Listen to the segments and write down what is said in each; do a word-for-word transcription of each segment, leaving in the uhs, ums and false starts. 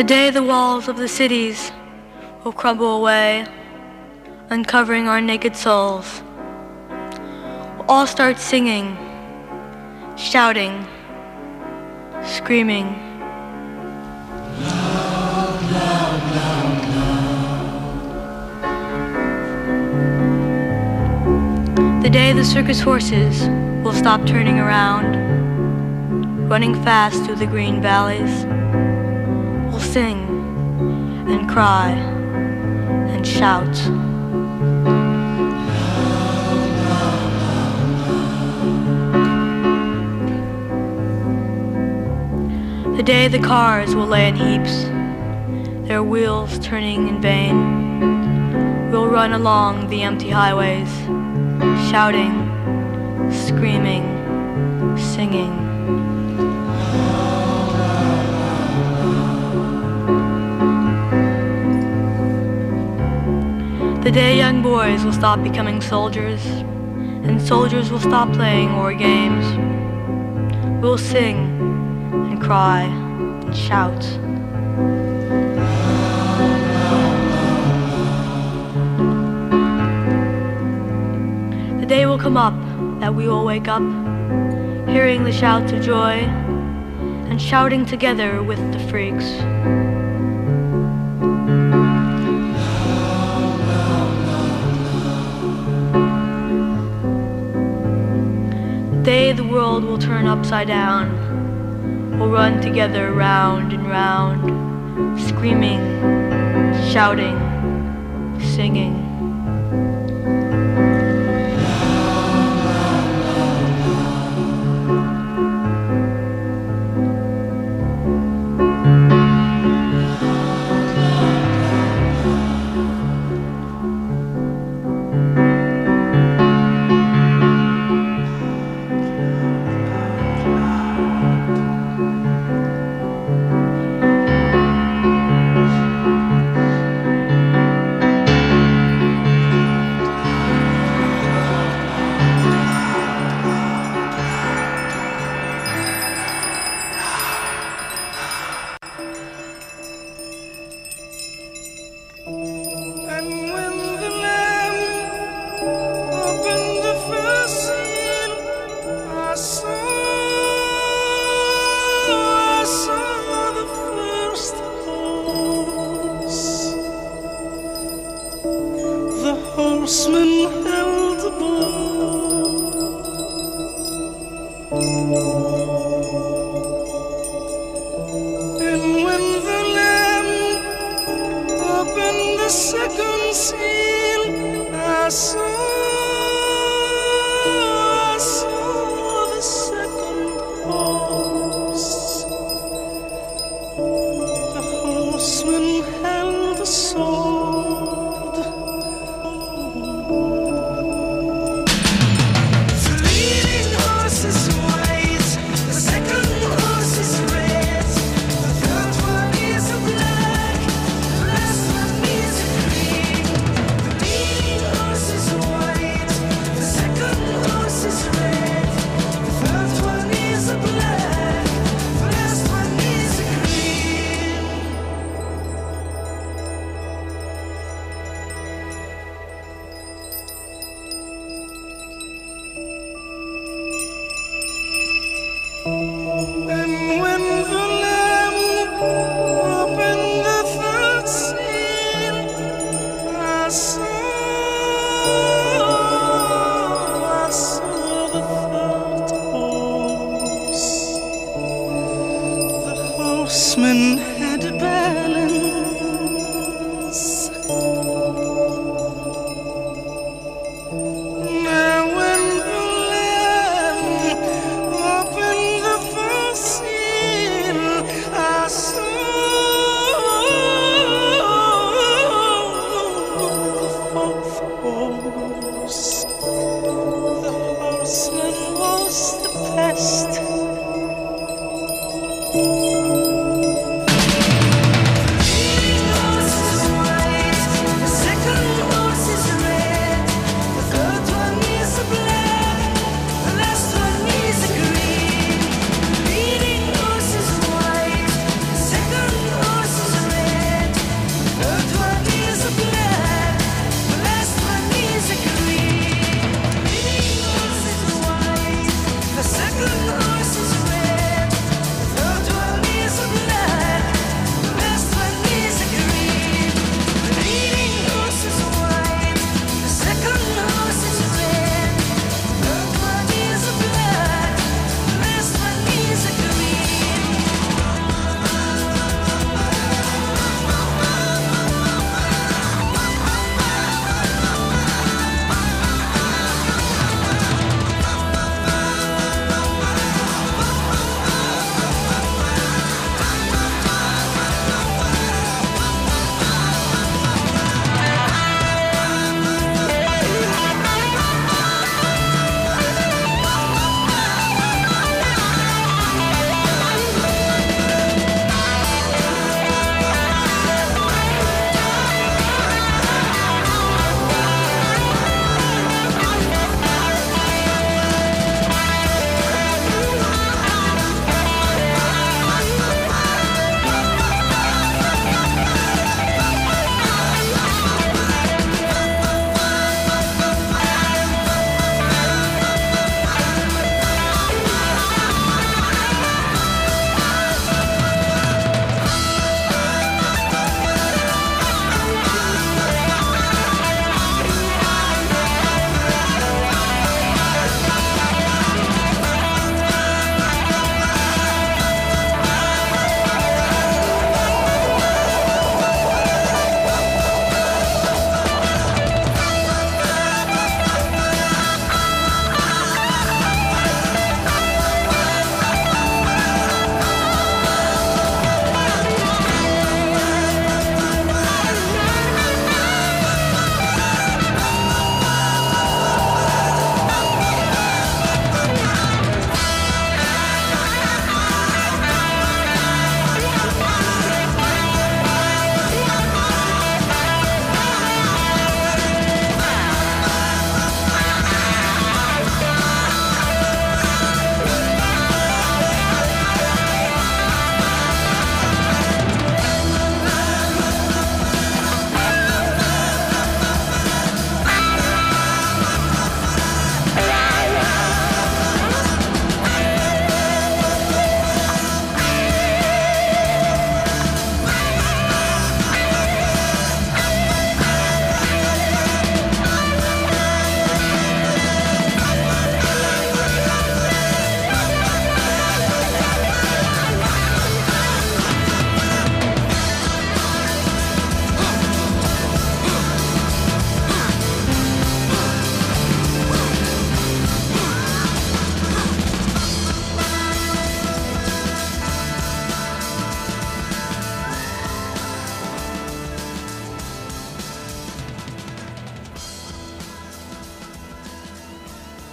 day the walls of the cities will crumble away, uncovering our naked souls, we'll all start singing, shouting, screaming. Love, love, love, love. The day the circus horses will stop turning around, running fast through the green valleys, we'll sing and cry and shout. The day the cars will lay in heaps, their wheels turning in vain, we'll run along the empty highways, shouting, screaming, singing. The day young boys will stop becoming soldiers, and soldiers will stop playing war games, we'll sing and cry and shout. The day will come up that we will wake up, hearing the shouts of joy and shouting together with the freaks. The day the world will turn upside down, we'll run together round and round, screaming, shouting, singing. Horses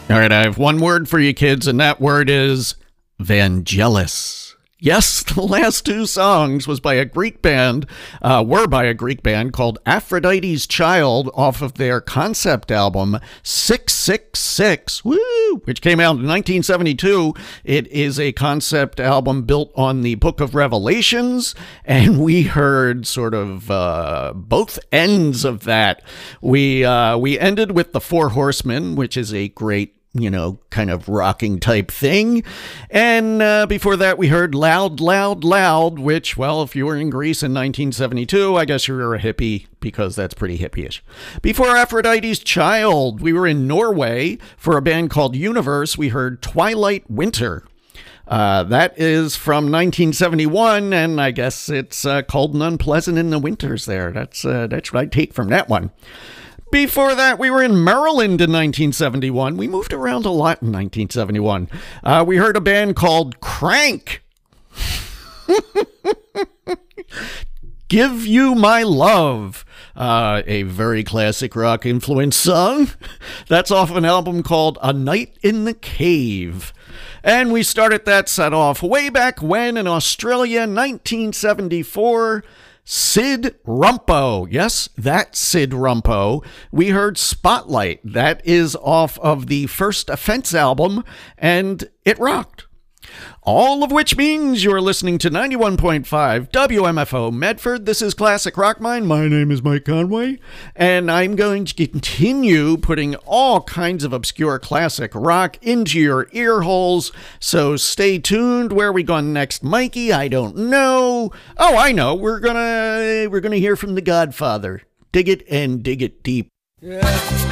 All right, I have one word for you kids, and that word is Vangelis. Yes, the last two songs was by a Greek band, uh, were by a Greek band called Aphrodite's Child off of their concept album six six six, woo, which came out in nineteen seventy-two. It is a concept album built on the Book of Revelations, and we heard sort of uh, both ends of that. We uh, we ended with The Four Horsemen, which is a great, you know, kind of rocking type thing. And uh, before that, we heard Loud, Loud, Loud, which, well, if you were in Greece in nineteen seventy-two, I guess you were a hippie, because that's pretty hippie-ish. Before Aphrodite's Child, we were in Norway for a band called Universe. We heard Twilight Winter. Uh, that is from nineteen seventy-one, and I guess it's uh, cold and unpleasant in the winters there. That's, uh, that's what I take from that one. Before that, we were in Maryland in nineteen seventy-one. We moved around a lot in nineteen seventy-one. Uh, we heard a band called Crank. Give You My Love. Uh, a very classic rock influence song. That's off of an album called A Night in the Cave. And we started that set off way back when in Australia, nineteen seventy-four. Sid Rumpo. Yes, that Sid Rumpo. We heard Spotlight. That is off of the First Offense album, and it rocked. All of which means you're listening to ninety-one point five W M F O Medford. This is Classic Rock Mine. My name is Mike Conway, and I'm going to continue putting all kinds of obscure classic rock into your ear holes. So stay tuned. Where are we going next, Mikey? I don't know. Oh, I know. We're gonna we're gonna hear from The Godfather. Dig it and dig it deep. Yeah.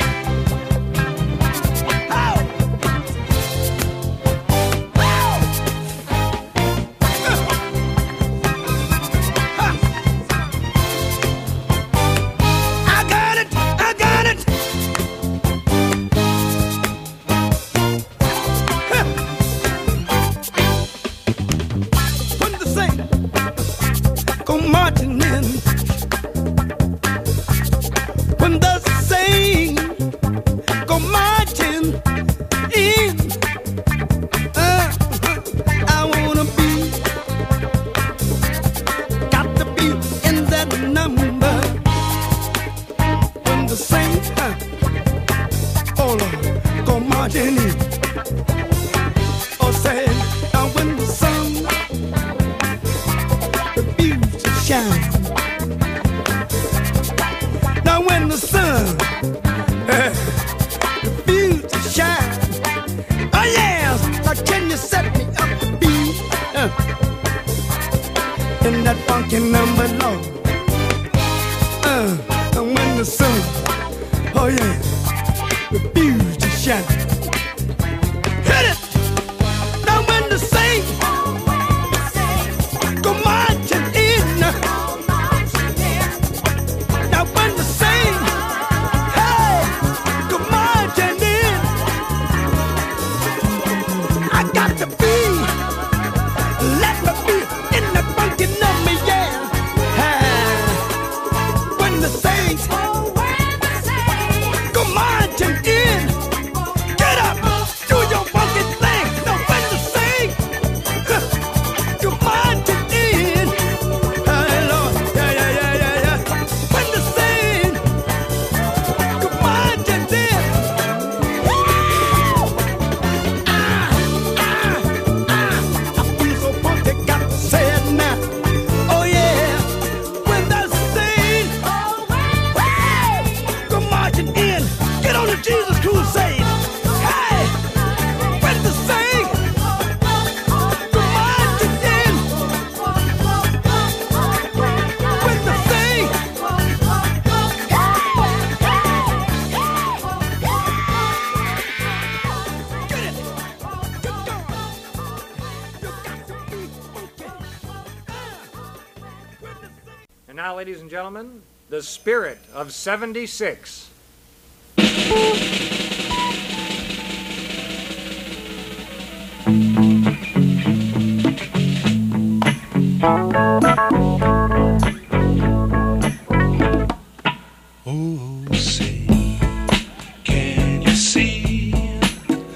Ladies and gentlemen, the Spirit of seventy-six. Oh, say, can you see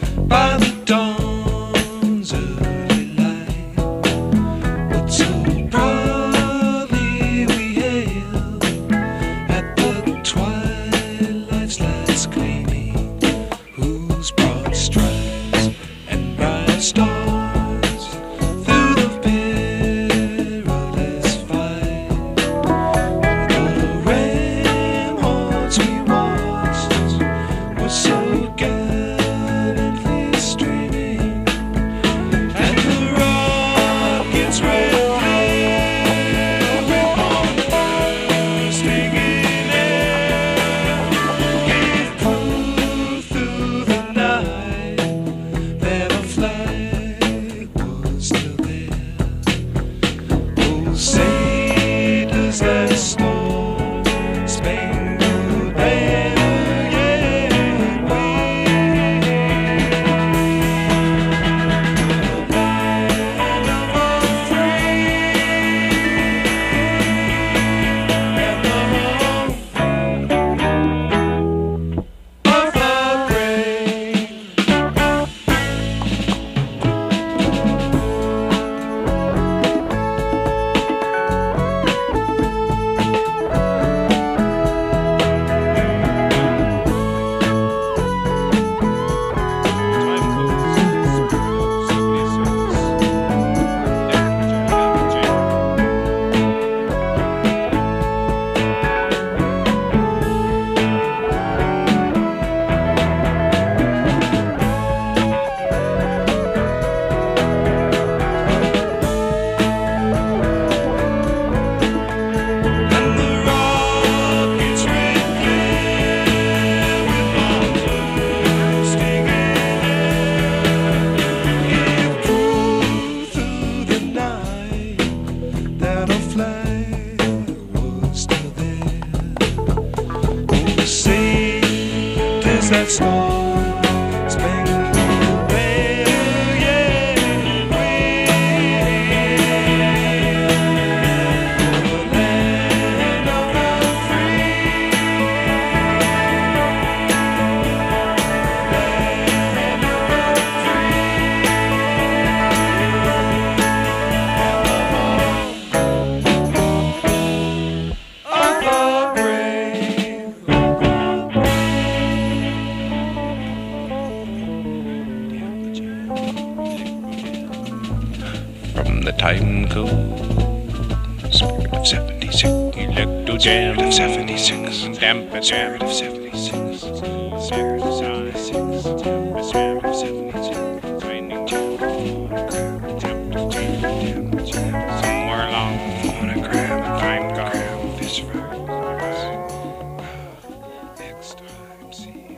Where's that star spangled banner yet waving? The land of the free, land of the free, and the home of the brave. From the time code, spirit of seventy-six, electro jam of seventy-six, damp and spirit of seventy-six, spirit of seventy-six, damp and spirit of seventy-six, finding jam, jam, jam, jam, somewhere along the phonogram, time gone, this right, next time, see.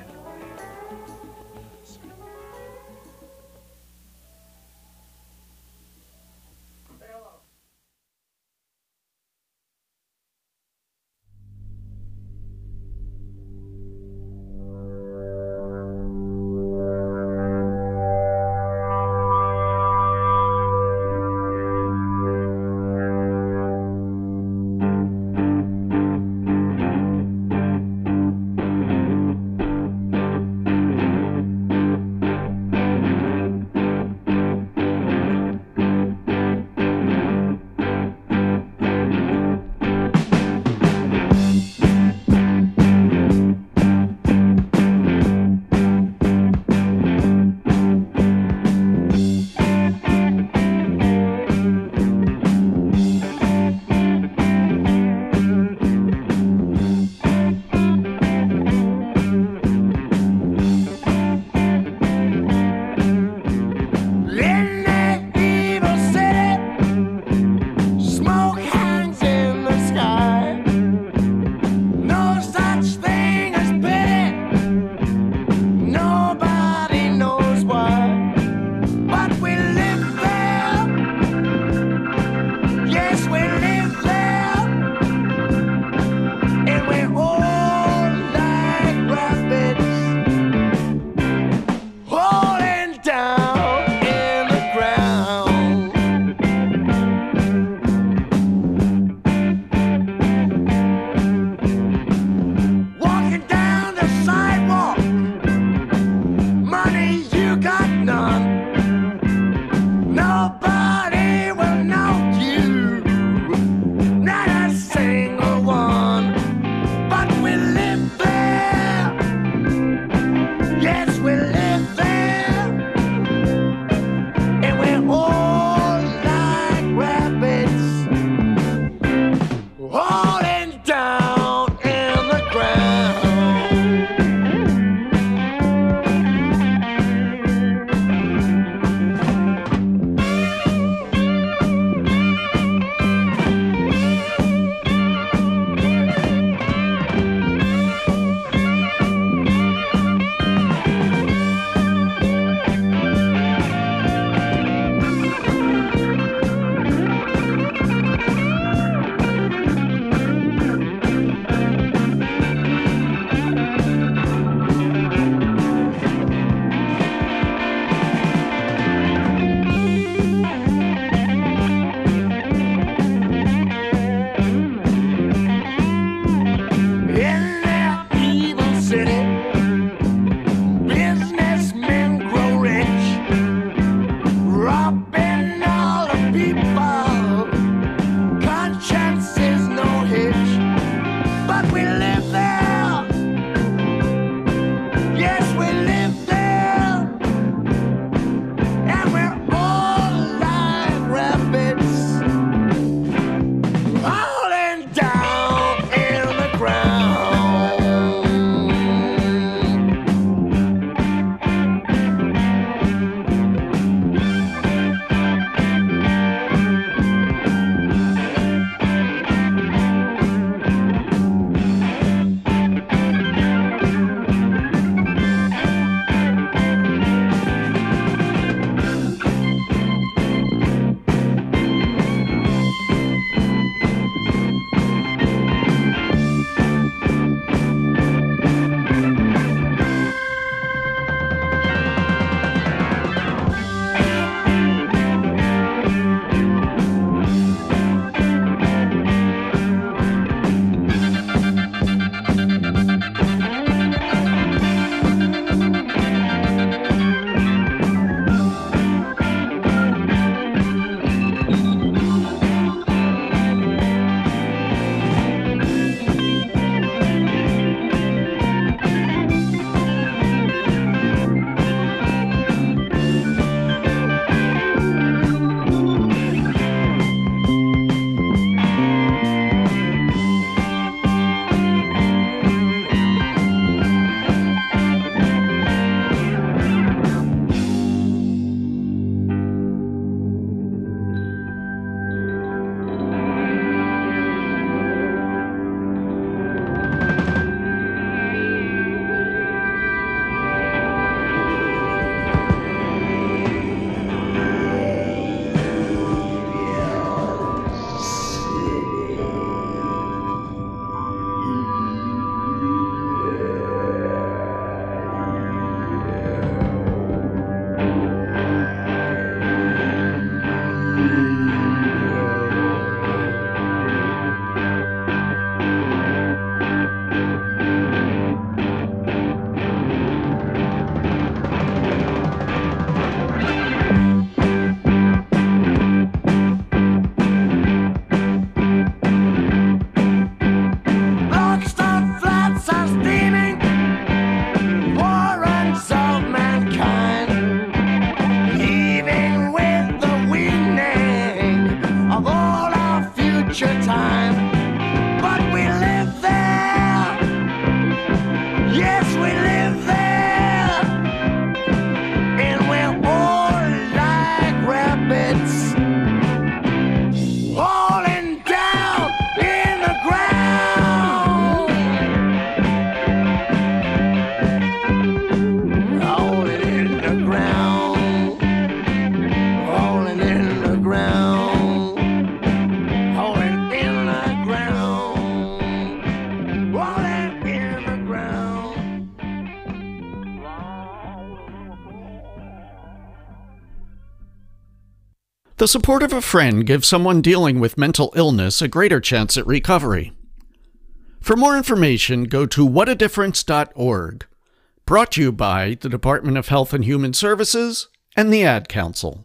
The support of a friend gives someone dealing with mental illness a greater chance at recovery. For more information, go to what a difference dot org. Brought to you by the Department of Health and Human Services and the Ad Council.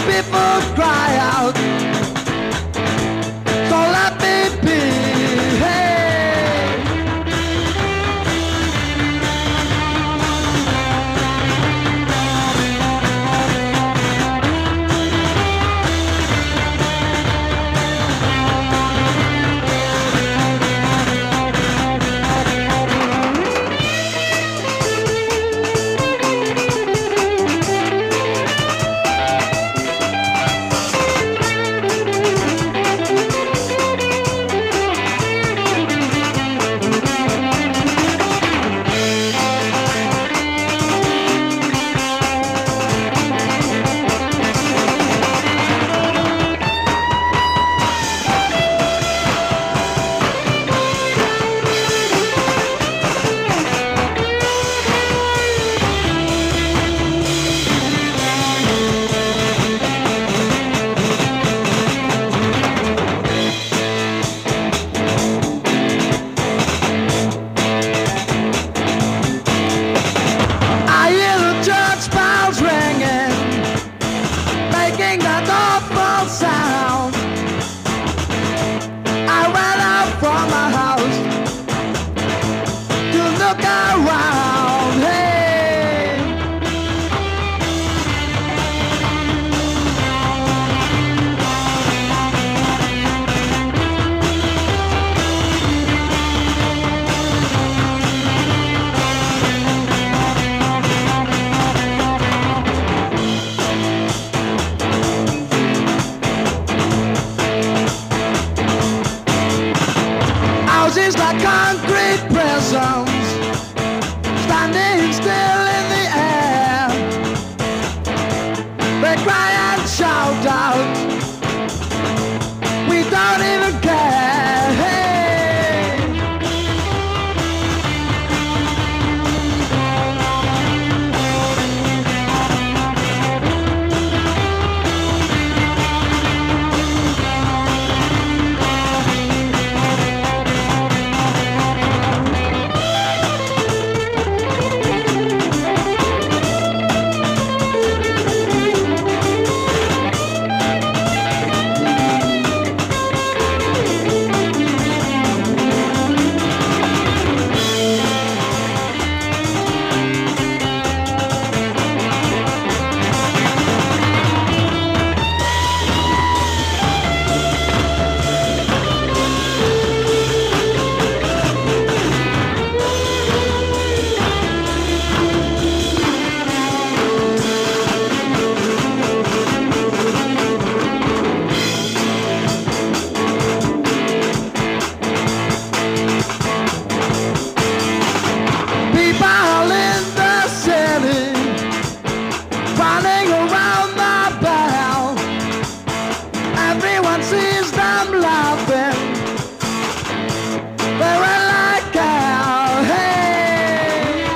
people cry out. So let me be. Hey. I hear the church bells ringing, making that awful sound. I ran out from my house to look around. Hey. Houses like concrete prisons, standing still in the air. They cry and shout out, we don't even care. Hey. People in the city running around the bell. Everyone sees them laughing. They run like hell. Hey.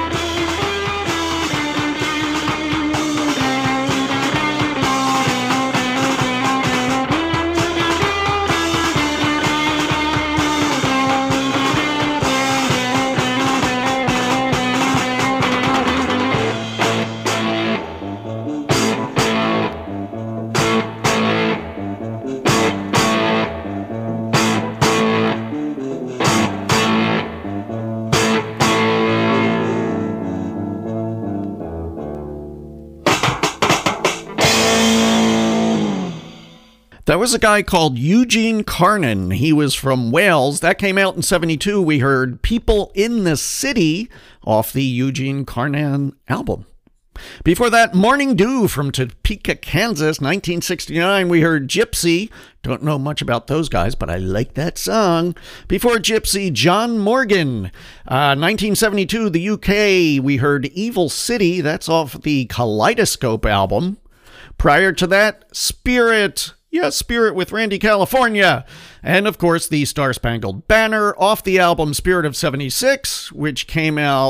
There was a guy called Eugene Carnan. He was from Wales. That came out in seventy-two. We heard People in the City off the Eugene Carnan album. Before that, Morning Dew from Topeka, Kansas, nineteen sixty-nine. We heard Gypsy. Don't know much about those guys, but I like that song. Before Gypsy, John Morgan. Uh, nineteen seventy-two, the U K. We heard Evil City. That's off the Kaleidoscope album. Prior to that, Spirit. Yeah, Spirit with Randy California. And, of course, the Star Spangled Banner off the album Spirit of seventy-six, which came out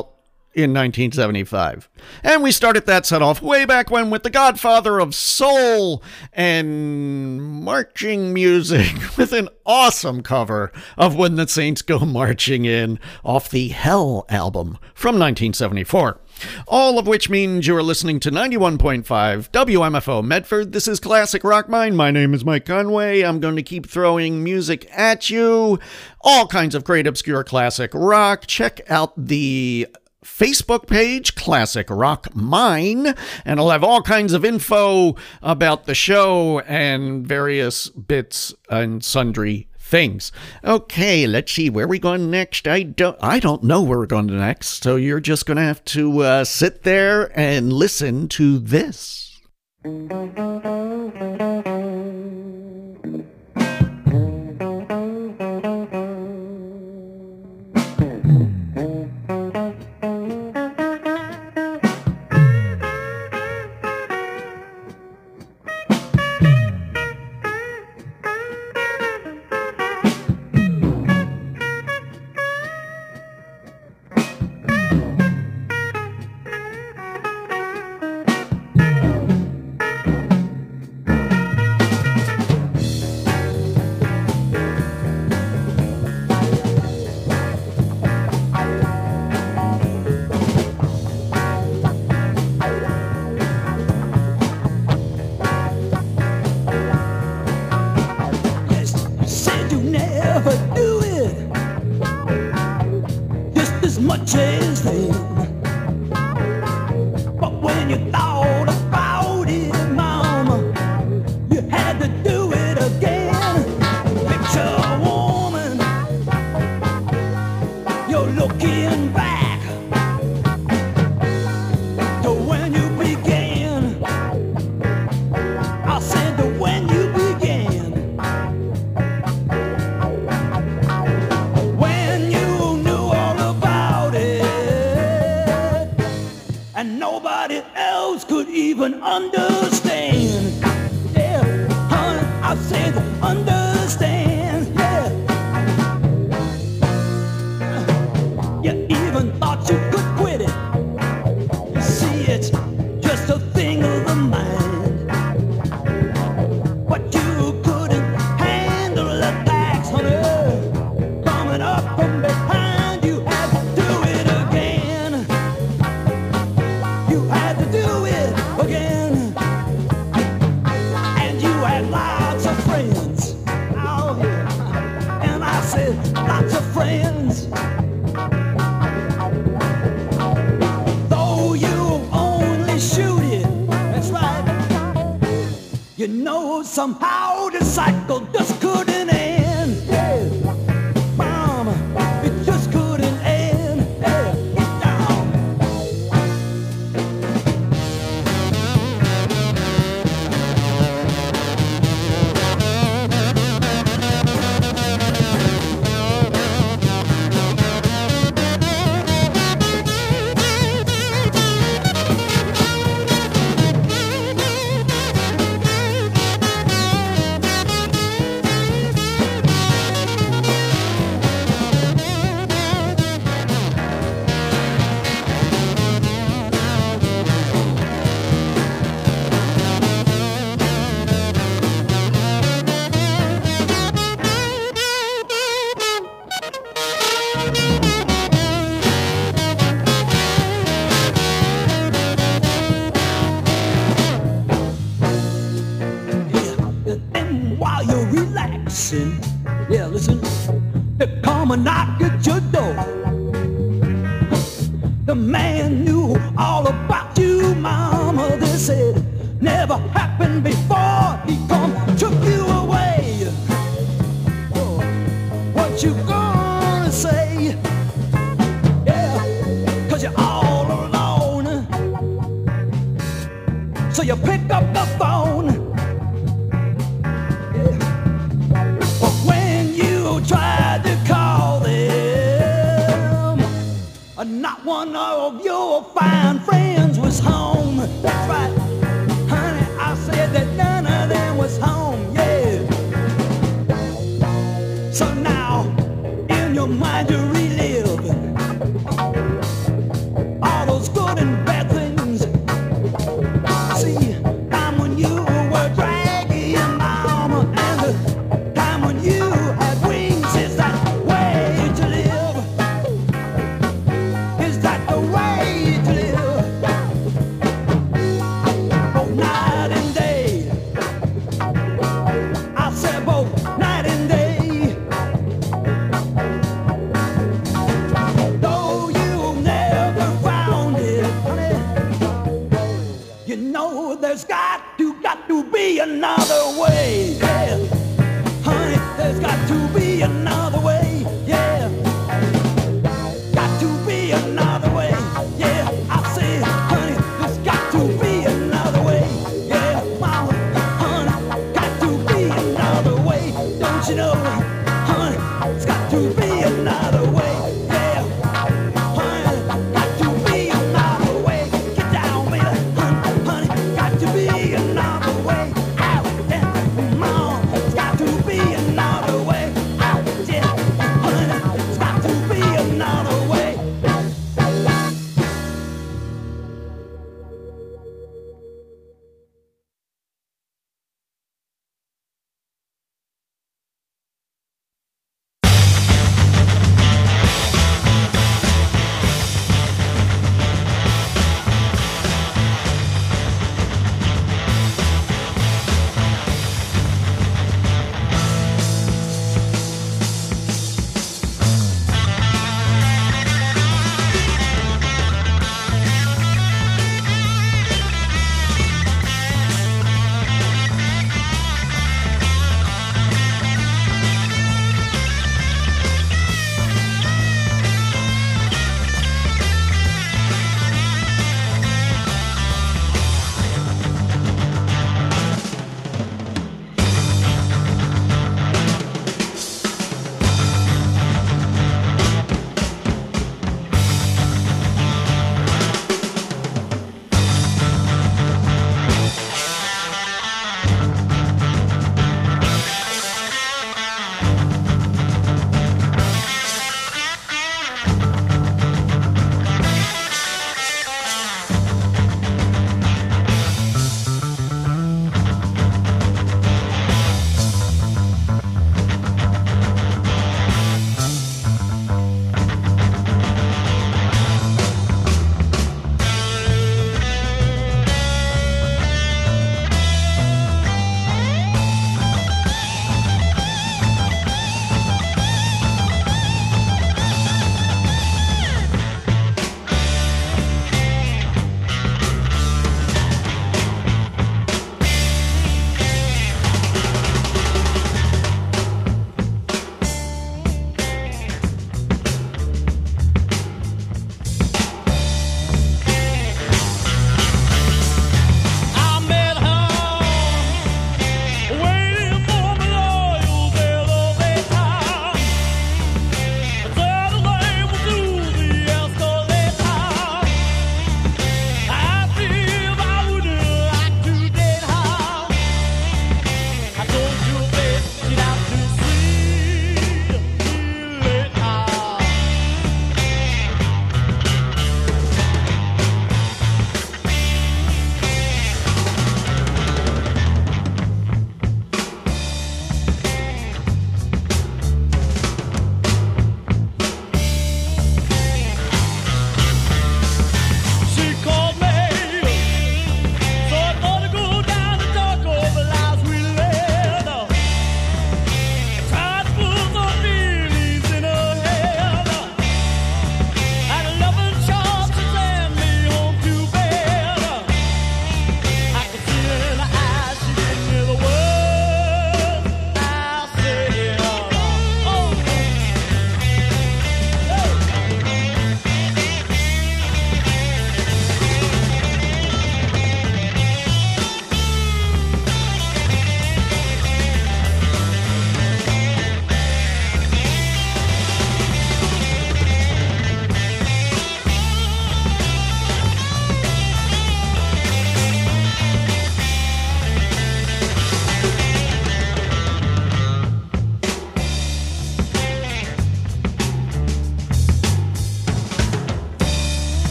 in nineteen seventy-five. And we started that set off way back when with the godfather of soul and marching music with an awesome cover of When the Saints Go Marching In off the Hell album from nineteen seventy-four. All of which means you are listening to ninety-one point five W M F O Medford. This is Classic Rock Mine. My name is Mike Conway. I'm going to keep throwing music at you. All kinds of great obscure classic rock. Check out the Facebook page, Classic Rock Mine, and I'll have all kinds of info about the show and various bits and sundry things. Okay, let's see where we going next. I don't I don't know where we're going next, so you're just going to have to uh, sit there and listen to this. Somehow the cycle just couldn't end. Yeah. Mama, it just couldn't end. Yeah. Down. Yeah, listen, they come and knock at your door. The man knew all about you, mama. They said never happened before. He come, took you away. Oh, what you gonna say? Yeah, cause you're all alone. So you pick up the phone. Tried to call them, not one of your fine friends was home. That's right, honey, I said that none of them was home, yeah. So now, in your mind you relive way, yeah. Honey, there's got to be another way, yeah. Got to be another way, yeah. I said, honey, there's got to be another way, yeah. Mama, honey, got to be another way. Don't you know, honey, it's got to be another way, yeah. Honey, got to be another way. Get down, baby, honey, honey, got to be another way. Out and mom, it's got to be another way. Out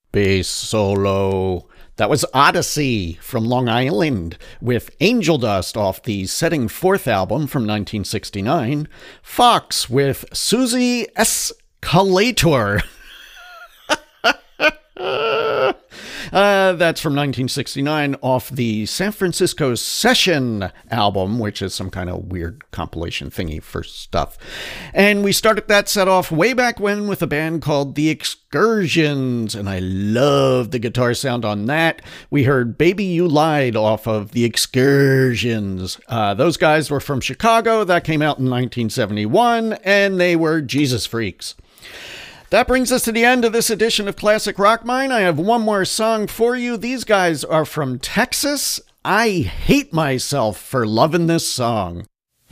bass solo. That was Odyssey from Long Island with Angel Dust off the Setting Forth album from nineteen sixty-nine. Fox with Susie Escalator. Uh, that's from nineteen sixty-nine off the San Francisco Session album, which is some kind of weird compilation thingy for stuff. And we started that set off way back when with a band called The Excursions, and I love the guitar sound on that. We heard Baby You Lied off of The Excursions. Uh, those guys were from Chicago. That came out in nineteen seventy-one, and they were Jesus Freaks. That brings us to the end of this edition of Classic Rock Mine. I have one more song for you. These guys are from Texas. I hate myself for loving this song.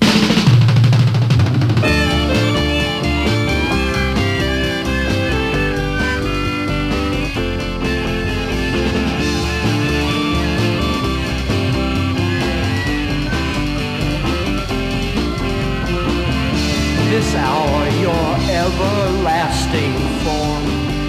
This hour your everlasting form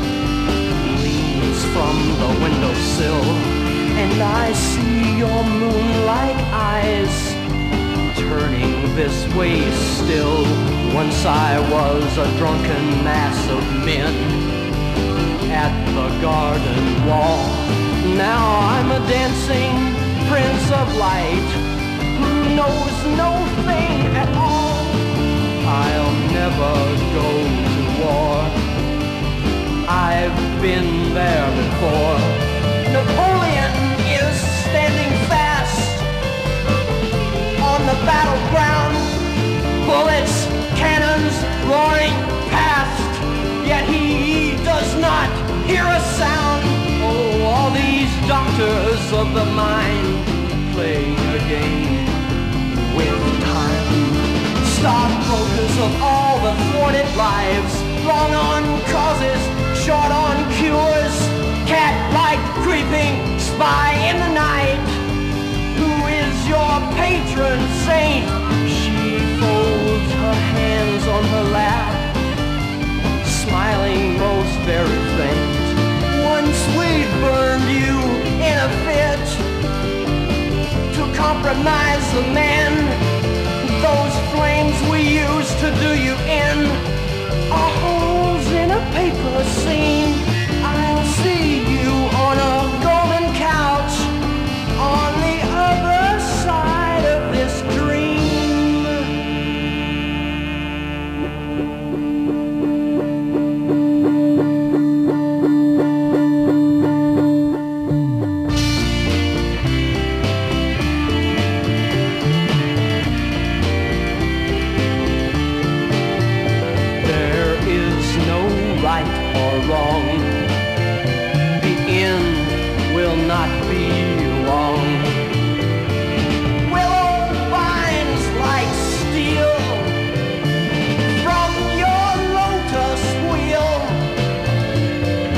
leans from the windowsill, and I see your moonlight eyes turning this way still. Once I was a drunken mass of men at the garden wall. Now I'm a dancing prince of light who knows no thing at all. I'll never go to war. I've been there before. Napoleon is standing fast on the battleground. Bullets, cannons roaring past, yet he does not hear a sound. Oh, all these doctors of the mind playing a game with time. Stockbrokers of all the thwarted lives, long on causes, short on cures, cat-like creeping spy in the night. Who is your patron saint? She folds her hands on her lap, smiling most very faint. Once we burned you in a fit to compromise the men. Those flames we used to do you in are